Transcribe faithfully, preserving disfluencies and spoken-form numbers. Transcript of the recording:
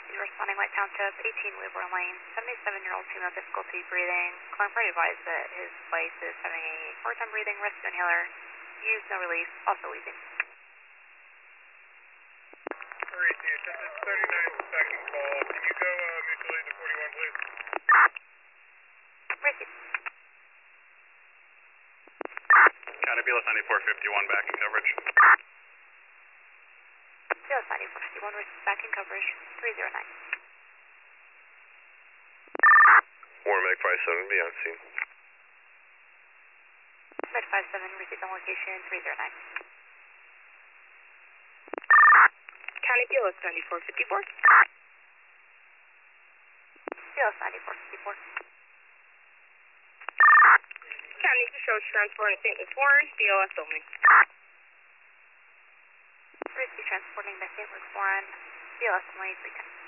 City responding White Township, eighteen Wheelborn Lane, seventy-seven-year-old female difficulty breathing. Client party advised that his wife is having a hard time breathing, rescue inhaler, use no relief, also wheezing. three two, since it's thirty-nine second call, can you go uh, mutual aid to forty-one, please? Received. County B L S ninety-four fifty-one back in coverage. B L S ninety-four fifty-one, back in coverage, three zero nine. Warren Meg five seven, be on scene. Med five seven, received on location, three zero nine. County B L S ninety-four fifty-four. B L S ninety-four fifty-four. County Patrol transporting Saint Louis Warren, B L S only. Received transporting by Saint Louis Warren, B L S only, three ten.